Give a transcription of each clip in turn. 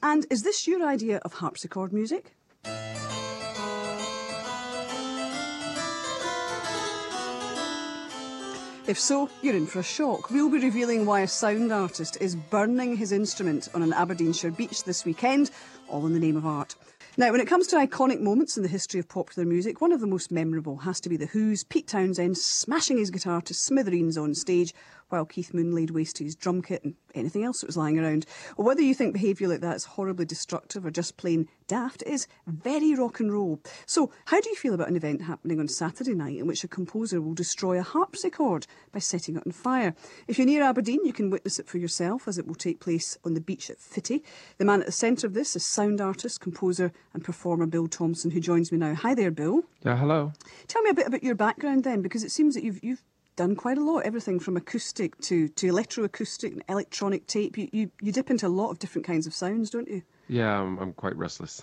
And is this your idea of harpsichord music? If so, you're in for a shock. We'll be revealing why a sound artist is burning his instrument on an Aberdeenshire beach this weekend, all in the name of art. Now, when it comes to iconic moments in the history of popular music, one of the most memorable has to be The Who's Pete Townshend smashing his guitar to smithereens on stage while Keith Moon laid waste to his drum kit and anything else that was lying around. Well, whether you think behaviour like that is horribly destructive or just plain daft, it is very rock and roll. So, how do you feel about an event happening on Saturday night in which a composer will destroy a harpsichord by setting it on fire? If you're near Aberdeen, you can witness it for yourself, as it will take place on the beach at Fitty. The man at the centre of this is sound artist, composer and performer Bill Thompson, who joins me now. Hi there, Bill. Yeah, hello. Tell me a bit about your background then, because it seems that you've done quite a lot, everything from acoustic to electroacoustic and electronic tape. You dip into a lot of different kinds of sounds, don't you? Yeah, I'm quite restless.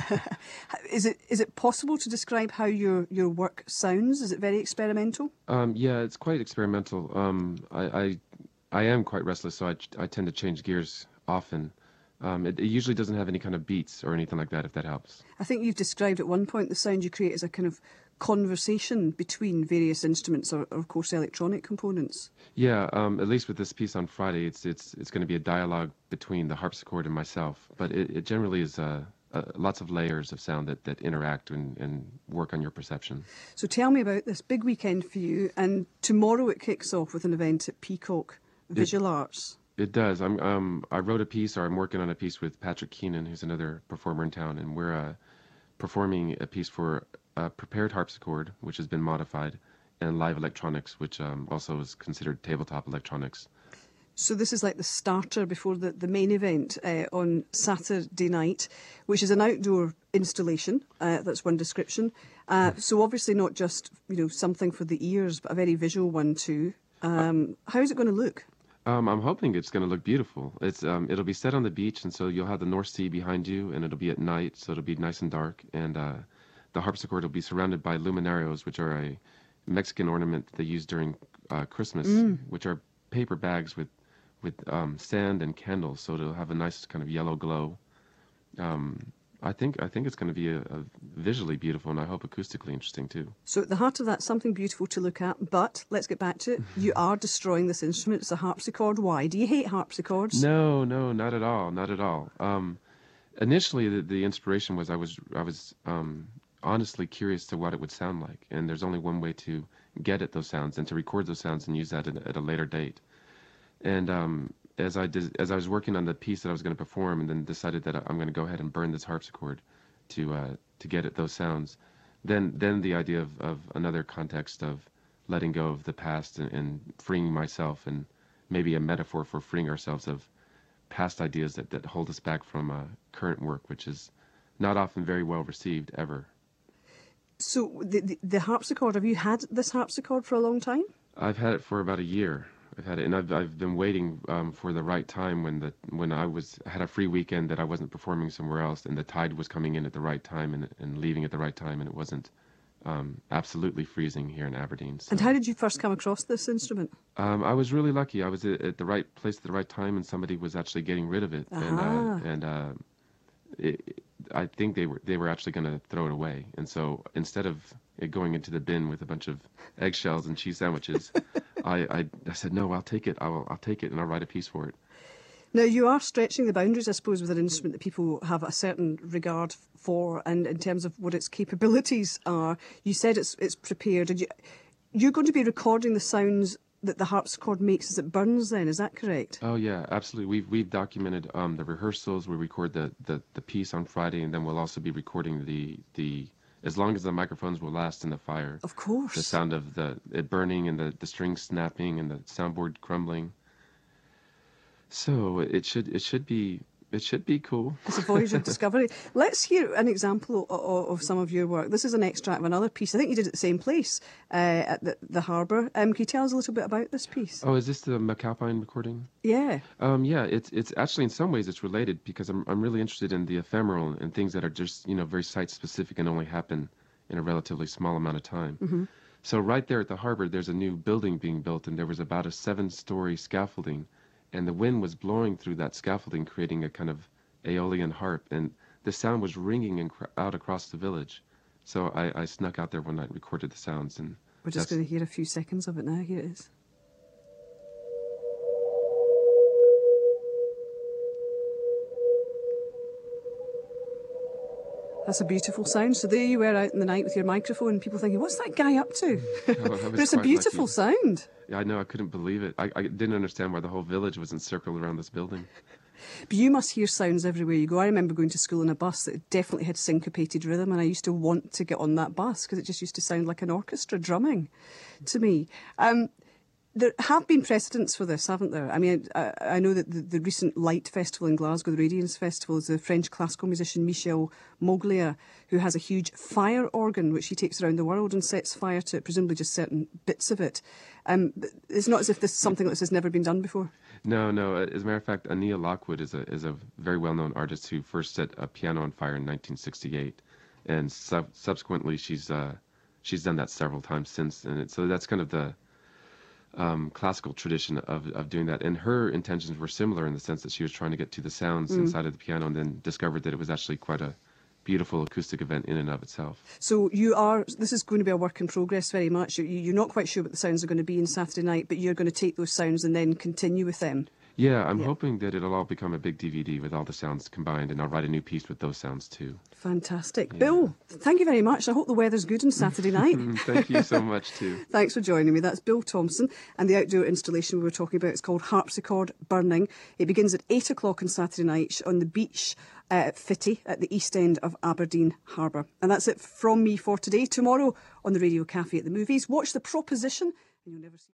Is it possible to describe how your work sounds? Is it very experimental? Yeah, it's quite experimental. I am quite restless, so I tend to change gears often. It usually doesn't have any kind of beats or anything like that, if that helps. I think you've described at one point the sound you create as a kind of conversation between various instruments or of course electronic components. Yeah, at least with this piece on Friday, it's going to be a dialogue between the harpsichord and myself, but it generally is lots of layers of sound that interact and work on your perception. So tell me about this big weekend for you, and tomorrow it kicks off with an event at Peacock Visual Arts. It does. I wrote a piece, or I'm working on a piece with Patrick Keenan, who's another performer in town, and we're performing a piece for a prepared harpsichord, which has been modified, and live electronics, which also is considered tabletop electronics. So this is like the starter before the main event on Saturday night, which is an outdoor installation. That's one description. So obviously not just something for the ears, but a very visual one too. How is it going to look? I'm hoping it's going to look beautiful. It'll be set on the beach, and so you'll have the North Sea behind you, and it'll be at night, so it'll be nice and dark. And the harpsichord will be surrounded by luminarios, which are a Mexican ornament they use during Christmas, which are paper bags with sand and candles, so it'll have a nice kind of yellow glow. I think it's going to be a visually beautiful, and I hope acoustically interesting too. So at the heart of that, something beautiful to look at, but let's get back to it. You are destroying this instrument. It's a harpsichord. Why? Do you hate harpsichords? No, not at all, not at all. Initially, the inspiration was I was honestly curious to what it would sound like, and there's only one way to get at those sounds and to record those sounds and use that at a later date. And as I was working on the piece that I was going to perform, and then decided that I'm going to go ahead and burn this harpsichord to get at those sounds, then the idea of another context of letting go of the past and freeing myself, and maybe a metaphor for freeing ourselves of past ideas that hold us back from current work, which is not often very well received ever. So the harpsichord, have you had this harpsichord for a long time? I've had it for about a year. I've had it, and I've been waiting for the right time when I had a free weekend that I wasn't performing somewhere else, and the tide was coming in at the right time and leaving at the right time, and it wasn't absolutely freezing here in Aberdeen. So. And how did you first come across this instrument? I was really lucky. I was at the right place at the right time, and somebody was actually getting rid of it, I think they were actually going to throw it away, and so instead of it going into the bin with a bunch of eggshells and cheese sandwiches, I said, no, I'll take it. I'll take it, and I'll write a piece for it. Now, you are stretching the boundaries, I suppose, with an instrument that people have a certain regard for, and in terms of what its capabilities are. You said it's prepared. You're going to be recording the sounds that the harpsichord makes as it burns then, is that correct? Oh yeah, absolutely. We've documented the rehearsals. We record the piece on Friday, and then we'll also be recording the as long as the microphones will last in the fire. Of course. The sound of it burning and the strings snapping and the soundboard crumbling. So it should be cool. It's a voyage of discovery. Let's hear an example of some of your work. This is an extract of another piece. I think you did it at the same place, at the harbour. Can you tell us a little bit about this piece? Oh, is this the McAlpine recording? Yeah. Yeah, it's actually in some ways it's related, because I'm really interested in the ephemeral and things that are just very site specific and only happen in a relatively small amount of time. Mm-hmm. So right there at the harbour, there's a new building being built, and there was about a 7-story scaffolding. And the wind was blowing through that scaffolding, creating a kind of Aeolian harp, and the sound was ringing out across the village. So I snuck out there one night and recorded the sounds. And We're just going to hear a few seconds of it now. Here it is. That's a beautiful sound. So there you were out in the night with your microphone, and people thinking, what's that guy up to? But it's a beautiful sound. Yeah, I know. I couldn't believe it. I didn't understand why the whole village was encircled around this building. But you must hear sounds everywhere you go. I remember going to school in a bus that definitely had syncopated rhythm, and I used to want to get on that bus because it just used to sound like an orchestra drumming to me. There have been precedents for this, haven't there? I mean, I know that the recent Light Festival in Glasgow, the Radiance Festival, is the French classical musician Michel Moglia, who has a huge fire organ which he takes around the world and sets fire to, presumably just certain bits of it. It's not as if this is something that has never been done before. No. As a matter of fact, Ania Lockwood is a very well-known artist who first set a piano on fire in 1968, and subsequently she's done that several times since. And so that's kind of the classical tradition of doing that. And her intentions were similar in the sense that she was trying to get to the sounds inside of the piano, and then discovered that it was actually quite a beautiful acoustic event in and of itself. So this is going to be a work in progress very much. You're not quite sure what the sounds are going to be on Saturday night, but you're going to take those sounds and then continue with them. Yeah, I'm hoping that it'll all become a big DVD with all the sounds combined, and I'll write a new piece with those sounds too. Fantastic. Yeah. Bill, thank you very much. I hope the weather's good on Saturday night. Thank you so much too. Thanks for joining me. That's Bill Thompson, and the outdoor installation we were talking about is called Harpsichord Burning. It begins at 8 o'clock on Saturday night on the beach Fitty at the east end of Aberdeen Harbour. And that's it from me for today. Tomorrow on the Radio Cafe at the Movies, watch The Proposition and you'll never see